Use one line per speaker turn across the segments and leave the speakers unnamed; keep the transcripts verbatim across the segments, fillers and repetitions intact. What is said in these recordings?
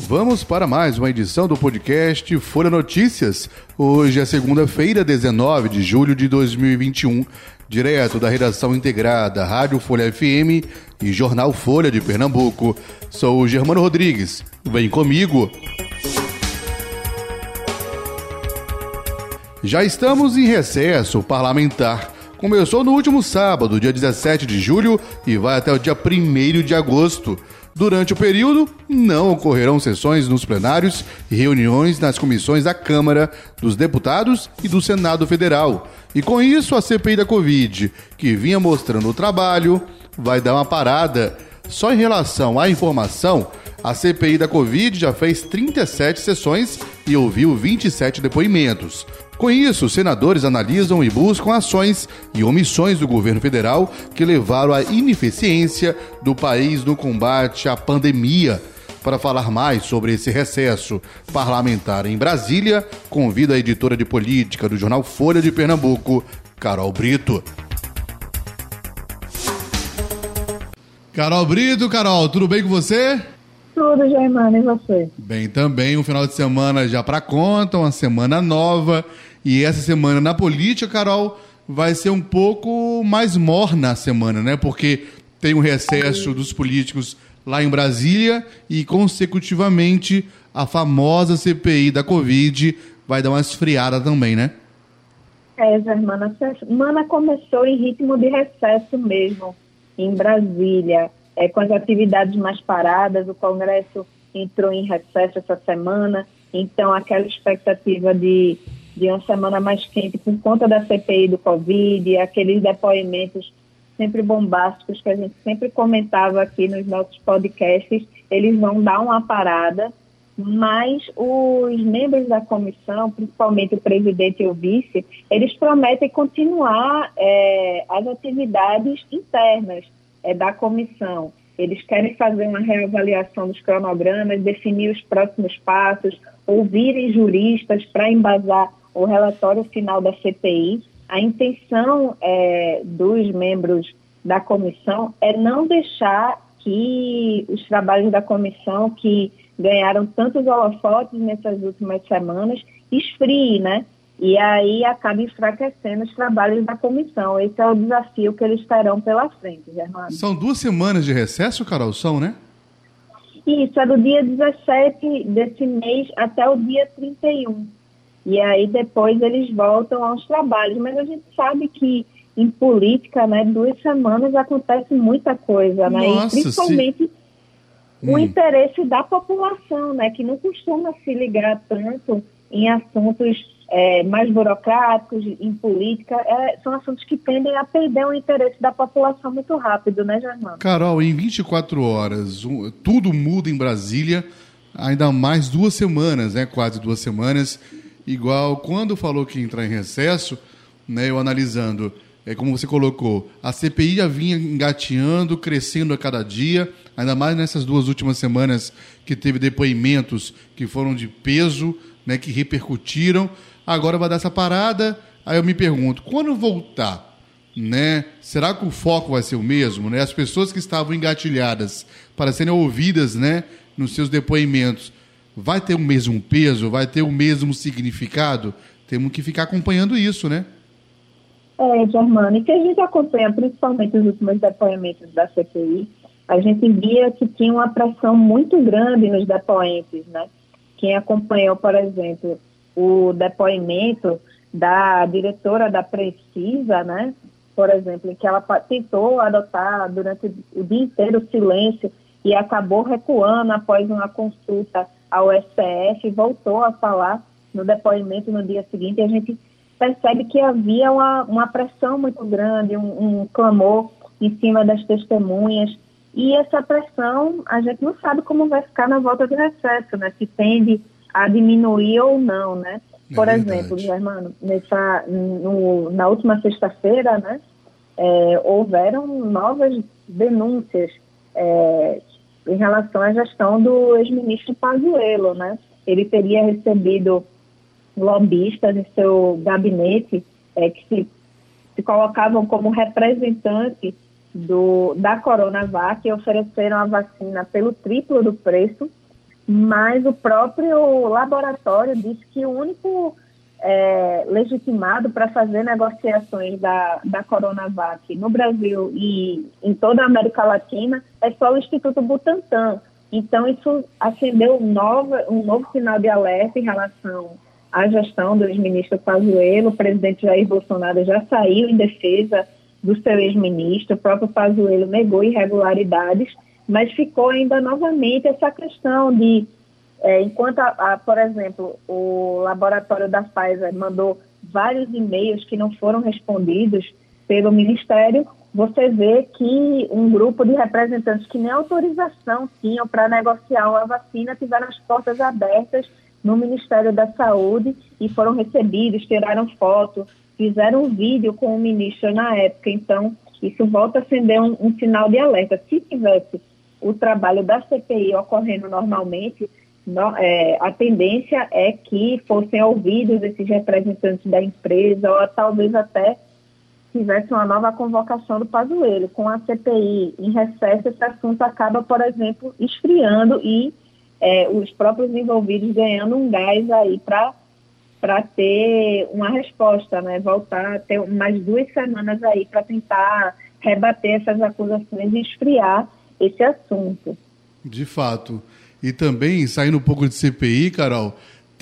Vamos para mais uma edição do podcast Folha Notícias. Hoje é segunda-feira, dezenove de julho de dois mil e vinte e um, direto da redação integrada Rádio Folha F M e Jornal Folha de Pernambuco. Sou o Germano Rodrigues. Vem comigo! Já estamos em recesso parlamentar. Começou no último sábado, dia dezessete de julho, e vai até o dia primeiro de agosto. Durante o período, não ocorrerão sessões nos plenários e reuniões nas comissões da Câmara, dos Deputados e do Senado Federal. E com isso, a C P I da Covid, que vinha mostrando o trabalho, vai dar uma parada. Só em relação à informação, a C P I da Covid já fez trinta e sete sessões e ouviu vinte e sete depoimentos. Com isso, os senadores analisam e buscam ações e omissões do governo federal que levaram à ineficiência do país no combate à pandemia. Para falar mais sobre esse recesso parlamentar em Brasília, convido a editora de política do jornal Folha de Pernambuco, Carol Brito. Carol Brito, Carol, tudo bem com você?
Tudo, Germano, e você?
Bem também, um final de semana já para conta, uma semana nova. E essa semana na política, Carol, vai ser um pouco mais morna a semana, né? Porque tem um recesso dos políticos lá em Brasília e, consecutivamente, a famosa C P I da Covid vai dar uma esfriada também, né?
É, Germano, a semana começou em ritmo de recesso mesmo, em Brasília. É, com as atividades mais paradas, o Congresso entrou em recesso essa semana, então aquela expectativa de, de uma semana mais quente por conta da C P I do Covid, aqueles depoimentos sempre bombásticos que a gente sempre comentava aqui nos nossos podcasts, eles vão dar uma parada, mas os membros da comissão, principalmente o presidente e o vice, eles prometem continuar é, as atividades internas É, da comissão. Eles querem fazer uma reavaliação dos cronogramas, definir os próximos passos, ouvirem juristas para embasar o relatório final da C P I. A intenção é, dos membros da comissão é não deixar que os trabalhos da comissão, que ganharam tantos holofotes nessas últimas semanas, esfriem, né? E aí acaba enfraquecendo os trabalhos da comissão. Esse é o desafio que eles terão pela frente, Germano.
São duas semanas de recesso, Carol, são, né?
Isso, é do dia dezessete desse mês até o dia trinta e um. E aí depois eles voltam aos trabalhos. Mas a gente sabe que em política, né, duas semanas acontece muita coisa, né?
Nossa,
e principalmente
se...
o
hum.
interesse da população, né, que não costuma se ligar tanto em assuntos É, mais burocráticos, em política, é, são assuntos que tendem a perder o interesse da população muito rápido, né, Germano?
Carol, em vinte e quatro horas, um, tudo muda em Brasília, ainda mais duas semanas, né, quase duas semanas, igual quando falou que ia entrar em recesso, né, eu analisando, é, como você colocou, a C P I já vinha engateando, crescendo a cada dia, ainda mais nessas duas últimas semanas que teve depoimentos que foram de peso, né, que repercutiram. Agora vai dar essa parada, aí eu me pergunto, quando voltar, né, será que o foco vai ser o mesmo? Né? As pessoas que estavam engatilhadas para serem ouvidas, né, nos seus depoimentos, vai ter o mesmo peso, vai ter o mesmo significado? Temos que ficar acompanhando isso, né?
É, Germano, e que a gente acompanha principalmente os últimos depoimentos da C P I, a gente via que tinha uma pressão muito grande nos depoentes, né? Quem acompanhou, por exemplo, o depoimento da diretora da Precisa, né? Por exemplo, em que ela tentou adotar durante o dia inteiro o silêncio e acabou recuando após uma consulta ao S T F, voltou a falar no depoimento no dia seguinte, e a gente percebe que havia uma, uma pressão muito grande, um, um clamor em cima das testemunhas, e essa pressão a gente não sabe como vai ficar na volta do recesso, né? Se tende a diminuir ou não, né? Por é exemplo, Germano, nessa, no, na última sexta-feira, né, é, houveram novas denúncias é, em relação à gestão do ex-ministro Pazuello, né? Ele teria recebido lobistas em seu gabinete é, que se, se colocavam como representantes do, da Coronavac e ofereceram a vacina pelo triplo do preço mas o próprio laboratório disse que o único é, legitimado para fazer negociações da, da Coronavac no Brasil e em toda a América Latina é só o Instituto Butantan. Então, isso acendeu um novo, um novo sinal de alerta em relação à gestão do ex-ministro Pazuello. O presidente Jair Bolsonaro já saiu em defesa do seu ex-ministro, o próprio Pazuello negou irregularidades, mas ficou ainda novamente essa questão de, é, enquanto, a, a, por exemplo, o laboratório da Pfizer mandou vários e-mails que não foram respondidos pelo Ministério, você vê que um grupo de representantes que nem autorização tinham para negociar uma vacina tiveram as portas abertas no Ministério da Saúde e foram recebidos, tiraram foto, fizeram um vídeo com o ministro na época. Então, isso volta a acender um, um sinal de alerta. Se tivesse o trabalho da C P I ocorrendo normalmente, no, é, a tendência é que fossem ouvidos esses representantes da empresa ou talvez até tivesse uma nova convocação do Pazuello. Com a C P I em recesso, esse assunto acaba, por exemplo, esfriando e é, os próprios envolvidos ganhando um gás aí para para ter uma resposta, né? Voltar a ter mais duas semanas aí para tentar rebater essas acusações e esfriar esse assunto.
De fato. E também, saindo um pouco de C P I, Carol,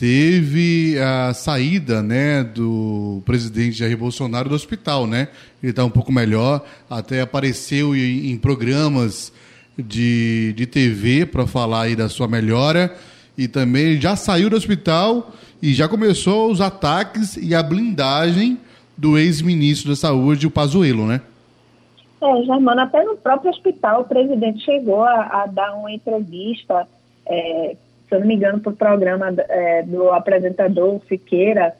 teve a saída, né, do presidente Jair Bolsonaro do hospital, né? Ele está um pouco melhor, até apareceu em, em programas de, de T V para falar aí da sua melhora, e também já saiu do hospital e já começou os ataques e a blindagem do ex-ministro da Saúde, o Pazuello, né?
É, Germano, até no próprio hospital o presidente chegou a, a dar uma entrevista, é, se eu não me engano, para o programa é, do apresentador Siqueira,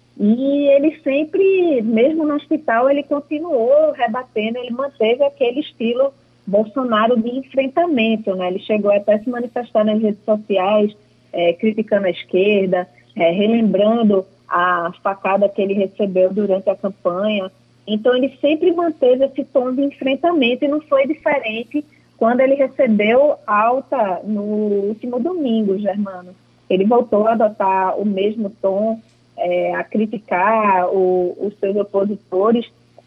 e ele sempre, mesmo no hospital, ele continuou rebatendo, ele manteve aquele estilo Bolsonaro de enfrentamento, né? Ele chegou até a se manifestar nas redes sociais, é, criticando a esquerda, é, relembrando a facada que ele recebeu durante a campanha. Então, ele sempre manteve esse tom de enfrentamento e não foi diferente quando ele recebeu alta no último domingo, Germano. Ele voltou a adotar o mesmo tom, é, a criticar o, os seus opositores,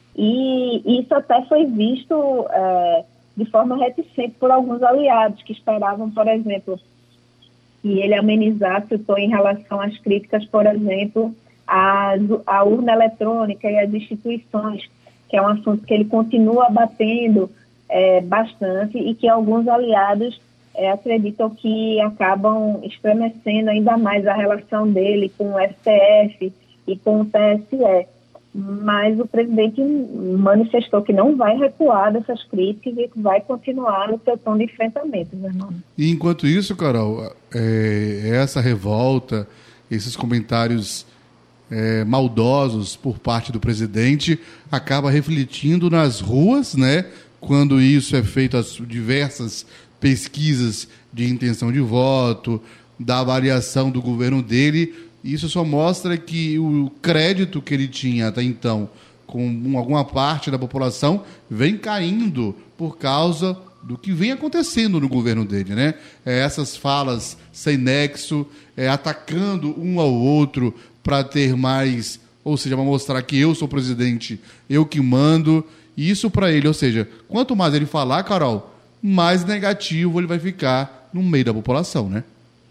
e isso até foi visto é, de forma reticente por alguns aliados que esperavam, por exemplo, que ele amenizasse o tom em relação às críticas, por exemplo, à, à urna eletrônica e às instituições, que é um assunto que ele continua batendo é, bastante e que alguns aliados é, acreditam que acabam estremecendo ainda mais a relação dele com o S T F e com o T S E. Mas o presidente manifestou que não vai recuar dessas críticas e que vai continuar no seu tom de enfrentamento, meu irmão.
E enquanto isso, Carol, é, essa revolta, esses comentários é, maldosos por parte do presidente acaba refletindo nas ruas, né? Quando isso é feito, as diversas pesquisas de intenção de voto, da avaliação do governo dele. Isso só mostra que o crédito que ele tinha até então com alguma parte da população vem caindo por causa do que vem acontecendo no governo dele, né? É, essas falas sem nexo, é, atacando um ao outro para ter mais, ou seja, para mostrar que eu sou presidente, eu que mando, isso para ele, ou seja, quanto mais ele falar, Carol, mais negativo ele vai ficar no meio da população, né?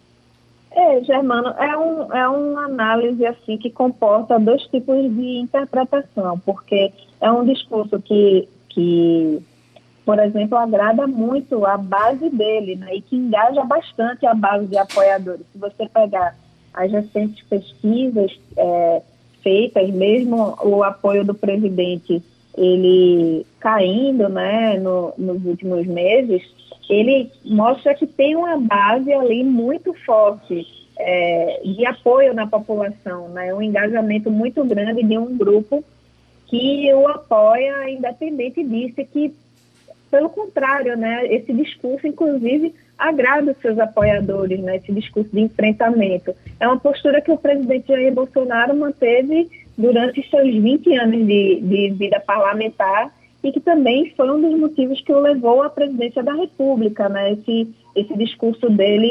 É, Germano, é, um, é uma análise assim que comporta dois tipos de interpretação, porque é um discurso que, que por exemplo, agrada muito a base dele, né, e que engaja bastante a base de apoiadores. Se você pegar as recentes pesquisas é, feitas, mesmo o apoio do presidente ele caindo, né, no, nos últimos meses, ele mostra que tem uma base ali muito forte é, de apoio na população, né? Um engajamento muito grande de um grupo que o apoia, independente disso, e que, pelo contrário, né, esse discurso, inclusive, agrada os seus apoiadores, né, esse discurso de enfrentamento. É uma postura que o presidente Jair Bolsonaro manteve durante seus vinte anos de, de vida parlamentar, e que também foi um dos motivos que o levou à presidência da República, né? Esse, esse discurso dele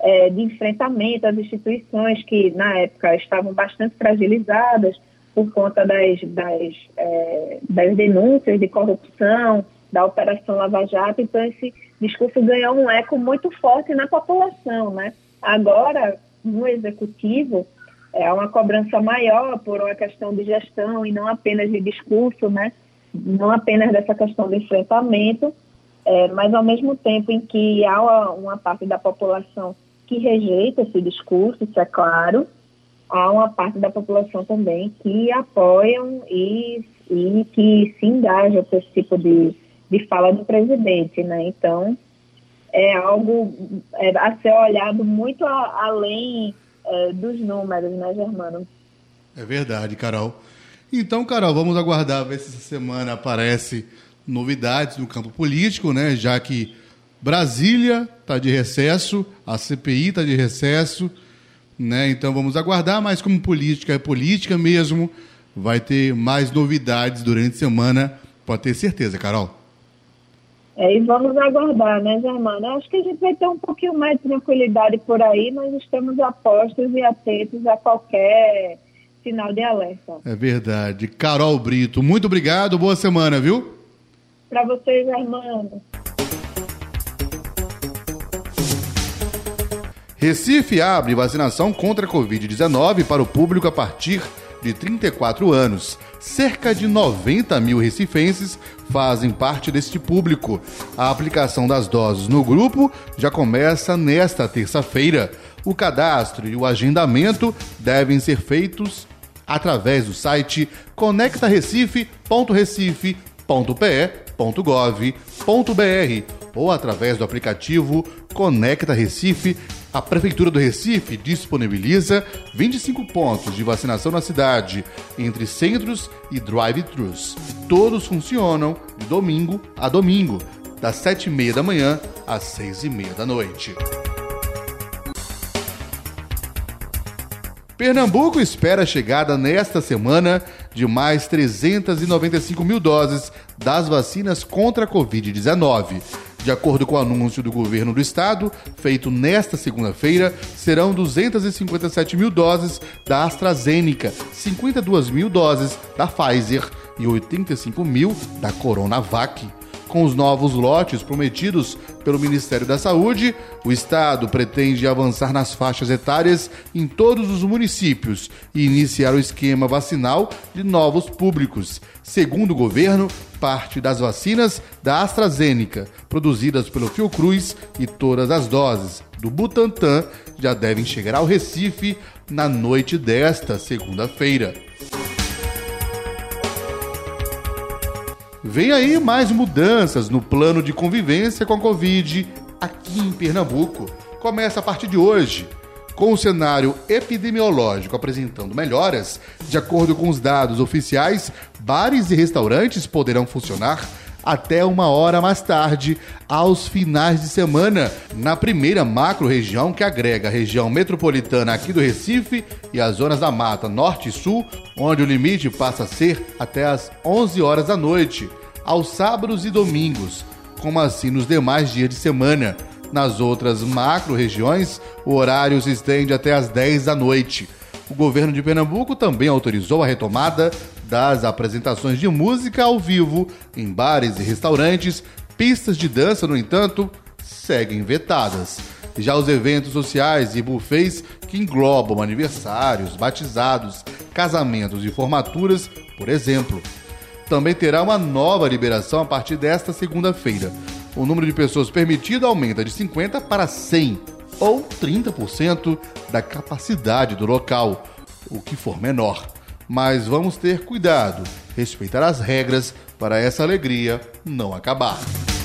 é, de enfrentamento às instituições que, na época, estavam bastante fragilizadas por conta das, das, é, das denúncias de corrupção, da Operação Lava Jato. Então, esse discurso ganhou um eco muito forte na população, né? Agora, no Executivo, é uma cobrança maior por uma questão de gestão e não apenas de discurso, né? Não apenas dessa questão do enfrentamento, é, mas ao mesmo tempo em que há uma, uma parte da população que rejeita esse discurso, isso é claro, há uma parte da população também que apoiam e, e que se engajam com esse tipo de, de fala do presidente, né? Então, é algo é, a ser olhado muito a, além é, dos números, né, Germano?
É verdade, Carol. Então, Carol, vamos aguardar ver se essa semana aparece novidades no campo político, né? Já que Brasília está de recesso, a C P I está de recesso, né? Então vamos aguardar, mas como política é política mesmo, vai ter mais novidades durante a semana, pode ter certeza, Carol.
É, e vamos aguardar, né, Germano? Acho que a gente vai ter um pouquinho mais de tranquilidade por aí, mas estamos apostos e atentos a qualquer sinal de alerta.
É verdade. Carol Brito, muito obrigado, boa semana, viu?
Para vocês, Germano.
Recife abre vacinação contra a covid dezenove para o público a partir de trinta e quatro anos. Cerca de noventa mil recifenses fazem parte deste público. A aplicação das doses no grupo já começa nesta terça-feira. O cadastro e o agendamento devem ser feitos através do site conecta recife ponto recife ponto p e ponto gov ponto b r ou através do aplicativo Conecta Recife. A Prefeitura do Recife disponibiliza vinte e cinco pontos de vacinação na cidade, entre centros e drive-thrus. Todos funcionam de domingo a domingo, das sete e meia da manhã às seis e meia da noite. Pernambuco espera a chegada nesta semana de mais trezentas e noventa e cinco mil doses das vacinas contra a covid dezenove. De acordo com o anúncio do governo do estado, feito nesta segunda-feira, serão duzentas e cinquenta e sete mil doses da AstraZeneca, cinquenta e duas mil doses da Pfizer e oitenta e cinco mil da Coronavac. Com os novos lotes prometidos pelo Ministério da Saúde, o estado pretende avançar nas faixas etárias em todos os municípios e iniciar o esquema vacinal de novos públicos. Segundo o governo, parte das vacinas da AstraZeneca, produzidas pelo Fiocruz, e todas as doses do Butantan já devem chegar ao Recife na noite desta segunda-feira. Vem aí mais mudanças no plano de convivência com a Covid aqui em Pernambuco. Começa a partir de hoje. Com o cenário epidemiológico apresentando melhoras, de acordo com os dados oficiais, bares e restaurantes poderão funcionar até uma hora mais tarde, aos finais de semana, na primeira macro-região que agrega a região metropolitana aqui do Recife e as zonas da Mata Norte e Sul, onde o limite passa a ser até às onze horas da noite, aos sábados e domingos, como assim nos demais dias de semana. Nas outras macro-regiões, o horário se estende até às dez da noite. O governo de Pernambuco também autorizou a retomada das apresentações de música ao vivo em bares e restaurantes. Pistas de dança, no entanto, seguem vetadas. Já os eventos sociais e buffets que englobam aniversários, batizados, casamentos e formaturas, por exemplo, também terá uma nova liberação a partir desta segunda-feira. O número de pessoas permitido aumenta de cinquenta para cem, ou trinta por cento da capacidade do local, o que for menor. Mas vamos ter cuidado, respeitar as regras para essa alegria não acabar.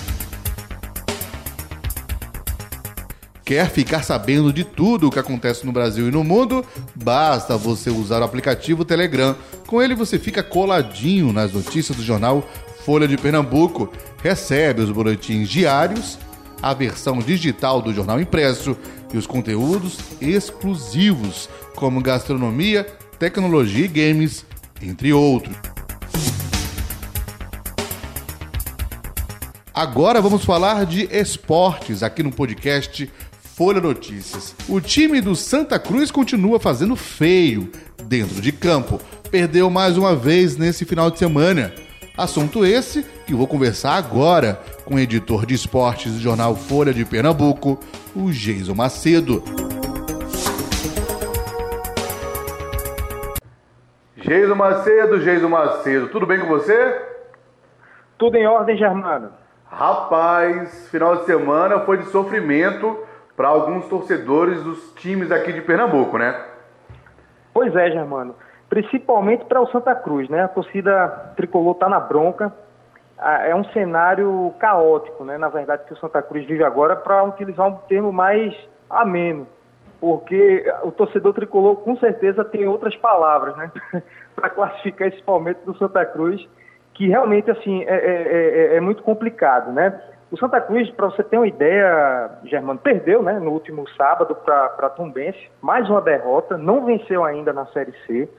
Quer ficar sabendo de tudo o que acontece no Brasil e no mundo? Basta você usar o aplicativo Telegram. Com ele você fica coladinho nas notícias do jornal Folha de Pernambuco, recebe os boletins diários, a versão digital do jornal impresso e os conteúdos exclusivos, como gastronomia, tecnologia e games, entre outros. Agora vamos falar de esportes aqui no podcast Folha Notícias. O time do Santa Cruz continua fazendo feio dentro de campo. Perdeu mais uma vez nesse final de semana. Assunto esse que eu vou conversar agora com o editor de esportes do jornal Folha de Pernambuco, o Geison Macedo. Geison Macedo, Geison Macedo, tudo bem com você?
Tudo em ordem, Germano.
Rapaz, final de semana foi de sofrimento para alguns torcedores dos times aqui de Pernambuco, né?
Pois é, Germano. Principalmente para o Santa Cruz, né? A torcida tricolor está na bronca. É um cenário caótico, né? Na verdade, que o Santa Cruz vive agora, para utilizar um termo mais ameno. Porque o torcedor tricolor, com certeza, tem outras palavras, né? Para classificar esse momento do Santa Cruz, que realmente, assim, é, é, é, é muito complicado, né? O Santa Cruz, para você ter uma ideia, Germano, perdeu, né, no último sábado para Tombense, mais uma derrota, não venceu ainda na Série C.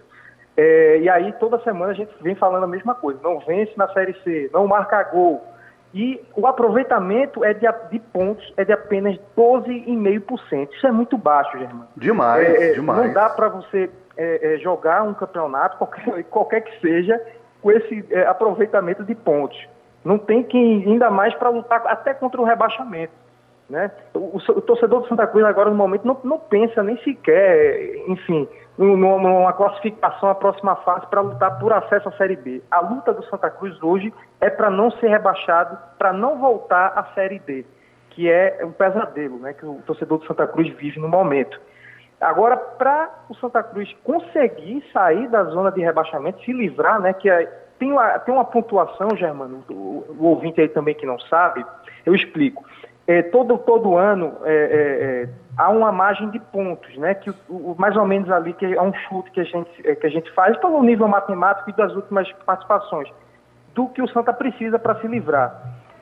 É, e aí, toda semana a gente vem falando a mesma coisa, não vence na Série C, não marca gol. E o aproveitamento é de, de pontos é de apenas doze vírgula cinco por cento. Isso é muito baixo, Germano.
Demais,
é,
demais.
Não dá para você é, é, jogar um campeonato, qualquer, qualquer que seja, com esse é, aproveitamento de pontos. Não tem quem, ainda mais para lutar até contra o rebaixamento, né? O, o torcedor do Santa Cruz agora no momento não, não pensa nem sequer, enfim, numa, numa classificação à próxima fase para lutar por acesso à Série B. A luta do Santa Cruz hoje é para não ser rebaixado, para não voltar à Série D, que é um pesadelo, né, que o torcedor do Santa Cruz vive no momento. Agora, para o Santa Cruz conseguir sair da zona de rebaixamento, se livrar, né, que é, tem, uma, tem uma pontuação, Germano, o, o ouvinte aí também que não sabe, eu explico. É, todo, todo ano é, é, é, há uma margem de pontos, né, que o, o, mais ou menos ali, que é um chute que a gente, é, que a gente faz pelo nível matemático e das últimas participações, do que o Santa precisa para se livrar.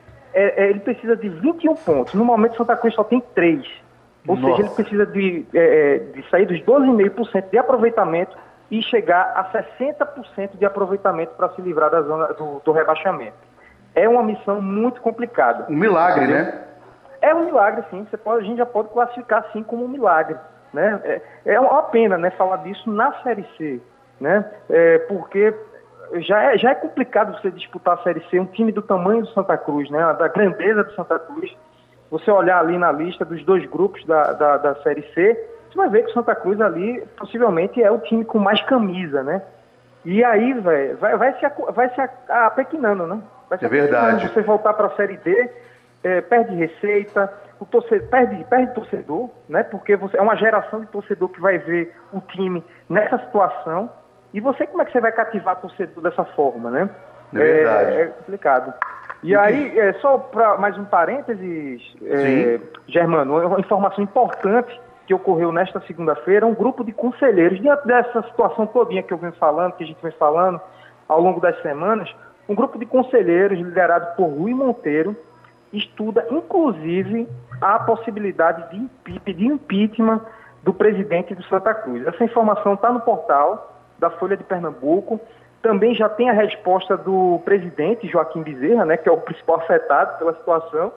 É, é, ele precisa de vinte e um pontos, no momento o Santa Cruz só tem três. Ou
Nossa.
seja, ele precisa de, é, de sair dos doze vírgula cinco por cento de aproveitamento e chegar a sessenta por cento de aproveitamento para se livrar da zona do, do rebaixamento. É uma missão muito complicada.
Um milagre, entendeu? Né?
É um milagre, sim. Você pode, a gente já pode classificar, sim, como um milagre, né? É, é uma pena, né, falar disso na Série C, né? É, porque já é, já é complicado você disputar a Série C, um time do tamanho do Santa Cruz, né? Da grandeza do Santa Cruz. Você olhar ali na lista dos dois grupos da, da, da Série C, você vai ver que o Santa Cruz ali possivelmente é o time com mais camisa, né? E aí, velho, vai, vai se, vai se apequinando, né? Vai se
é verdade.
Você voltar para a Série D, é, perde receita, o torcedor, perde, perde torcedor, né? Porque você, é uma geração de torcedor que vai ver o time nessa situação. E você, como é que você vai cativar torcedor dessa forma, né?
É verdade.
É, é complicado. E aí, é, só para mais um parênteses, é, Germano, uma informação importante que ocorreu nesta segunda-feira, um grupo de conselheiros, diante dessa situação todinha que eu venho falando, que a gente vem falando ao longo das semanas, um grupo de conselheiros liderado por Rui Monteiro estuda, inclusive, a possibilidade de pedir impeachment do presidente do Santa Cruz. Essa informação está no portal da Folha de Pernambuco. Também já tem a resposta do presidente, Joaquim Bezerra, né, que é o principal afetado pela situação.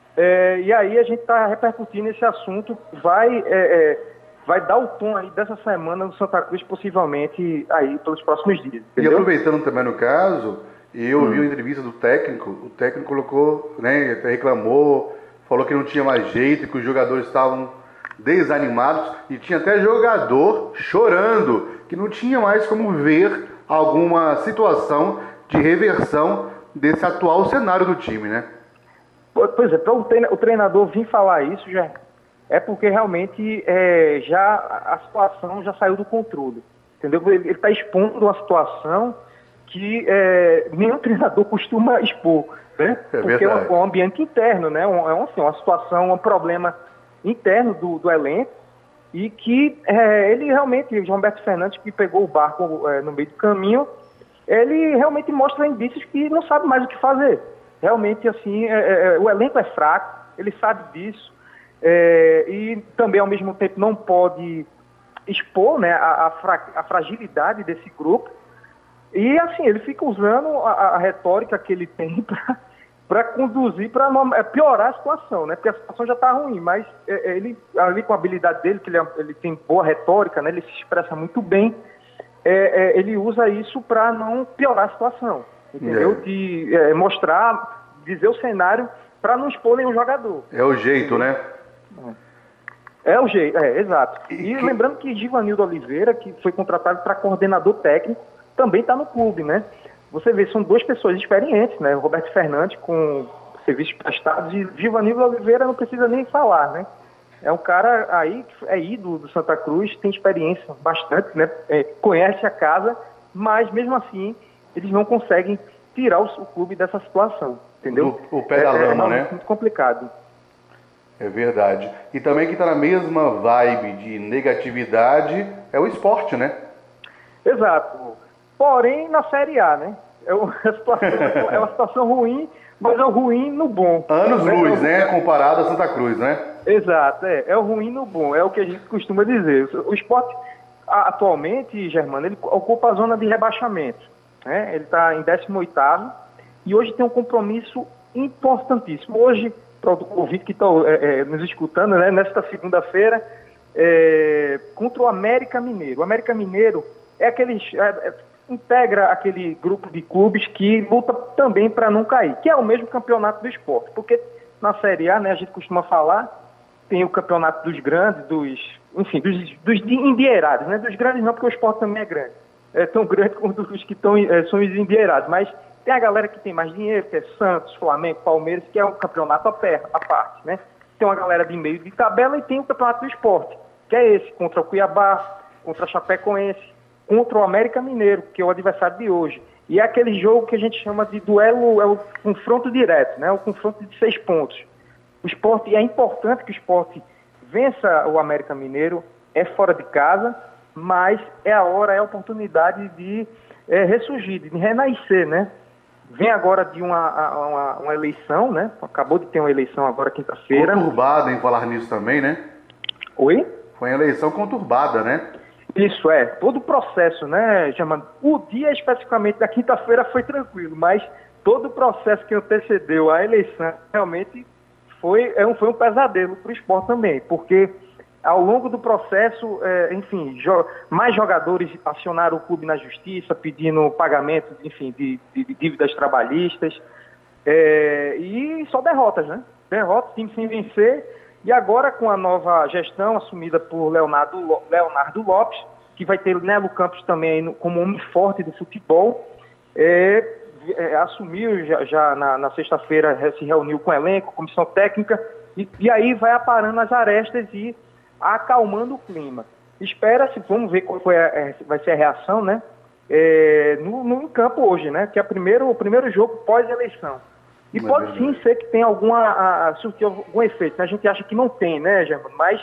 É, e aí a gente está repercutindo esse assunto, vai, é, é, vai dar o tom aí dessa semana no Santa Cruz, possivelmente aí pelos próximos dias. Entendeu?
E aproveitando também no caso, eu hum. vi uma entrevista do técnico, o técnico colocou, né, até reclamou, falou que não tinha mais jeito, que os jogadores estavam desanimados e tinha até jogador chorando, que não tinha mais como ver alguma situação de reversão desse atual cenário do time, né?
Pois é, para o treinador vir falar isso, já é porque realmente é, já a situação já saiu do controle, entendeu? Ele está expondo uma situação que é, nenhum treinador costuma expor, né?
É
porque é um, um ambiente interno, né? Um, é um, assim, uma situação, um problema interno do, do elenco, e que é, ele realmente, o João Humberto Fernandes, que pegou o barco é, no meio do caminho, ele realmente mostra indícios que não sabe mais o que fazer. Realmente, assim, é, é, o elenco é fraco, ele sabe disso, é, e também, ao mesmo tempo, não pode expor, né, a, a, fra, a fragilidade desse grupo. E, assim, ele fica usando a, a retórica que ele tem para conduzir, para piorar a situação, né? Porque a situação já está ruim, mas é, ele, ali com a habilidade dele, que ele, é, ele tem boa retórica, né? Ele se expressa muito bem, é, é, ele usa isso para não piorar a situação, entendeu? É. De é, mostrar, dizer o cenário para não expor nenhum jogador.
É o jeito, né?
É o jeito, é, exato. E, e que... lembrando que Givanildo Oliveira, que foi contratado para coordenador técnico, também está no clube, né? Você vê, são duas pessoas experientes, né? O Roberto Fernandes com serviços prestados e Givanildo Oliveira não precisa nem falar, né? É um cara aí que é ídolo do Santa Cruz, tem experiência bastante, né? É, conhece a casa, mas mesmo assim eles não conseguem tirar o, o clube dessa situação, entendeu?
O, o pé da
é,
lama,
é
né?
muito complicado.
É verdade. E também que está na mesma vibe de negatividade é o esporte, né?
Exato. Porém, na Série A, né? É uma situação, é uma situação ruim, mas é o ruim no bom.
Anos-luz, né? né? Comparado a Santa Cruz, né?
Exato, é. É o ruim no bom, é o que a gente costuma dizer. O esporte, atualmente, Germano, ele ocupa a zona de rebaixamento, né? Ele está em décimo oitavo e hoje tem um compromisso importantíssimo. Hoje, para o ouvinte que está é, é, nos escutando, né? Nesta segunda-feira, é, contra o América Mineiro. O América Mineiro é aquele... É, integra aquele grupo de clubes que luta também para não cair, que é o mesmo campeonato do esporte, porque na Série A, né, a gente costuma falar, tem o campeonato dos grandes, dos, enfim, dos, dos endinheirados, né, dos grandes não, porque o esporte também é grande, é tão grande quanto os que tão, é, são os endinheirados, mas tem a galera que tem mais dinheiro, que é Santos, Flamengo, Palmeiras, que é um campeonato a, pé, a parte, né, tem uma galera de meio de tabela e tem o campeonato do esporte, que é esse, contra o Cuiabá, contra a Chapecoense, contra o América Mineiro, que é o adversário de hoje. E é aquele jogo que a gente chama de duelo, é o confronto direto, né? O confronto de seis pontos. O esporte, é importante que o esporte vença o América Mineiro, é fora de casa, mas é a hora, é a oportunidade de é, ressurgir, de renascer, né? Vem agora de uma, uma, uma eleição, né? Acabou de ter uma eleição agora quinta-feira.
Conturbada em falar nisso também, né?
Oi?
Foi uma eleição conturbada, né?
Isso, é. Todo o processo, né, Germano? O dia especificamente da quinta-feira foi tranquilo, mas todo o processo que antecedeu a eleição realmente foi, é um, foi um pesadelo para o esporte também, porque ao longo do processo, é, enfim, jo- mais jogadores acionaram o clube na justiça, pedindo pagamento, enfim, de, de, de dívidas trabalhistas, é, e só derrotas, né? Derrotas, time sem vencer. E agora, com a nova gestão assumida por Leonardo, Leonardo Lopes, que vai ter Nelo Campos também como homem forte do futebol, é, é, assumiu já, já na, na sexta-feira, se reuniu com o elenco, comissão técnica, e, e aí vai aparando as arestas e acalmando o clima. Espera-se, vamos ver qual foi a, vai ser a reação, né? É, no, no campo hoje, né? Que é a primeiro, o primeiro jogo pós-eleição. E
Não
pode
é
sim ser que tenha alguma, a, a, surtir algum efeito. A gente acha que não tem, né, Germano? Mas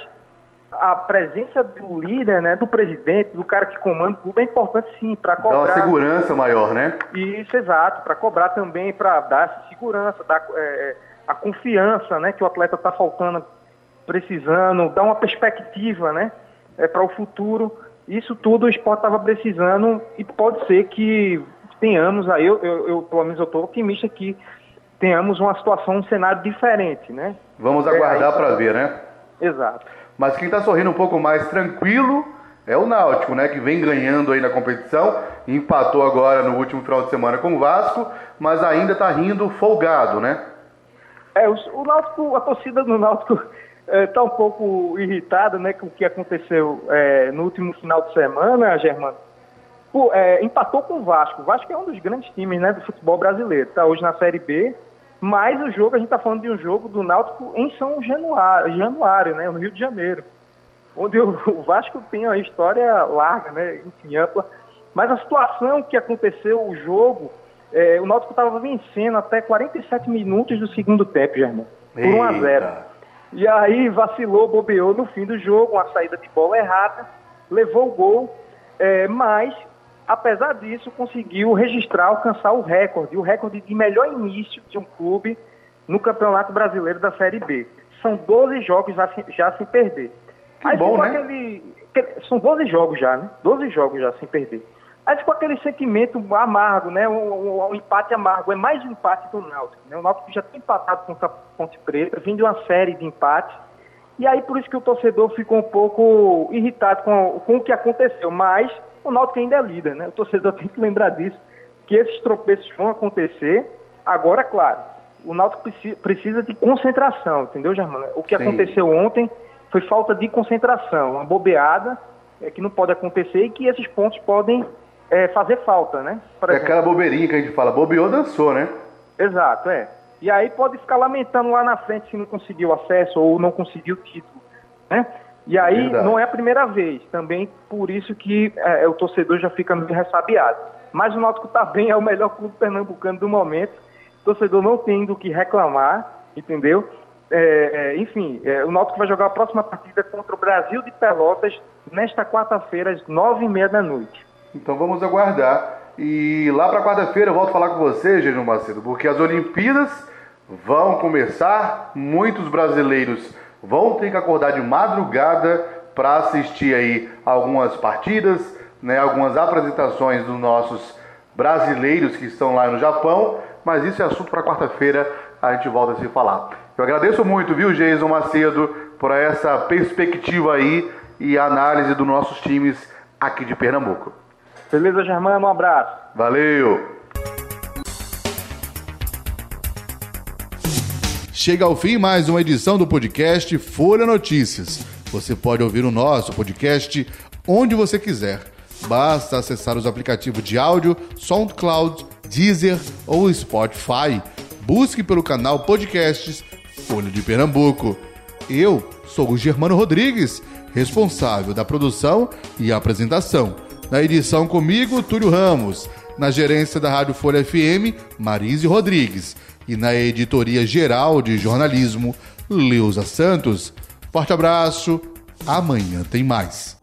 a presença do líder, né, do presidente, do cara que comanda o clube é importante sim, para cobrar...
Dá uma segurança maior, né?
Isso, exato. Para cobrar também, para dar essa segurança, dar é, a confiança, né, que o atleta está faltando, precisando, dar uma perspectiva, né, é, para o futuro. Isso tudo o esporte estava precisando e pode ser que tenhamos aí, eu, eu, eu pelo menos eu estou otimista que tenhamos uma situação, um cenário diferente, né?
Vamos aguardar é, para ver, né?
Exato.
Mas quem está sorrindo um pouco mais tranquilo é o Náutico, né? Que vem ganhando aí na competição, empatou agora no último final de semana com o Vasco, mas ainda está rindo folgado, né?
É, o, o Náutico, a torcida do Náutico está é, um pouco irritada, né, com o que aconteceu é, no último final de semana, Germano. Pô, é, empatou com o Vasco. O Vasco é um dos grandes times, né, do futebol brasileiro. Está hoje na Série B. Mas o jogo, a gente está falando de um jogo do Náutico em São Januário, Januário, né, no Rio de Janeiro, onde o, o Vasco tem uma história larga, né, enfim, ampla. Mas a situação que aconteceu, o jogo, é, o Náutico estava vencendo até quarenta e sete minutos do segundo tempo, Germano, por um a zero. E aí vacilou, bobeou no fim do jogo, uma saída de bola errada, levou o gol, é, mas... apesar disso, conseguiu registrar, alcançar o recorde, o recorde de melhor início de um clube no Campeonato Brasileiro da Série B. São doze jogos já sem, já sem perder.
Que
Aí
bom, né?
Aquele, aquele, são doze jogos já, né? doze jogos já sem perder. Aí ficou aquele sentimento amargo, né? O, o, o empate amargo, é mais um empate do Náutico, né? O Náutico já tem empatado contra a Ponte Preta, vindo de uma série de empates, e aí por isso que o torcedor ficou um pouco irritado com, com o que aconteceu, mas o Náutico ainda é líder, né? O torcedor tem que lembrar disso, que esses tropeços vão acontecer. Agora, claro, o Náutico precisa, precisa de concentração, entendeu, Germano? O que Sim. aconteceu ontem foi falta de concentração, uma bobeada é, que não pode acontecer e que esses pontos podem é, fazer falta, né?
Por é exemplo, aquela bobeirinha que a gente fala, bobeou, dançou, né?
Exato, é. E aí pode ficar lamentando lá na frente se não conseguiu acesso ou não conseguiu título, né? E aí Verdade. Não é a primeira vez, também por isso que é, o torcedor já fica meio ressabiado. Mas o Náutico está bem, é o melhor clube pernambucano do momento, o torcedor não tem do que reclamar, entendeu? É, é, enfim, é, o Náutico vai jogar a próxima partida contra o Brasil de Pelotas nesta quarta-feira, às nove e meia da noite.
Então vamos aguardar. E lá para quarta-feira eu volto a falar com você, Jejum Macedo, porque as Olimpíadas vão começar, muitos brasileiros vão ter que acordar de madrugada para assistir aí algumas partidas, né, algumas apresentações dos nossos brasileiros que estão lá no Japão, mas isso é assunto para quarta-feira, a gente volta a se falar. Eu agradeço muito, viu, Jason Macedo, por essa perspectiva aí e análise dos nossos times aqui de Pernambuco.
Beleza, Germano, um abraço.
Valeu! Chega ao fim mais uma edição do podcast Folha Notícias. Você pode ouvir o nosso podcast onde você quiser. Basta acessar os aplicativos de áudio SoundCloud, Deezer ou Spotify. Busque pelo canal Podcasts Folha de Pernambuco. Eu sou o Germano Rodrigues, responsável da produção e apresentação. Na edição comigo, Túlio Ramos. Na gerência da Rádio Folha F M, Marise Rodrigues. E na editoria geral de jornalismo, Leusa Santos. Forte abraço, amanhã tem mais.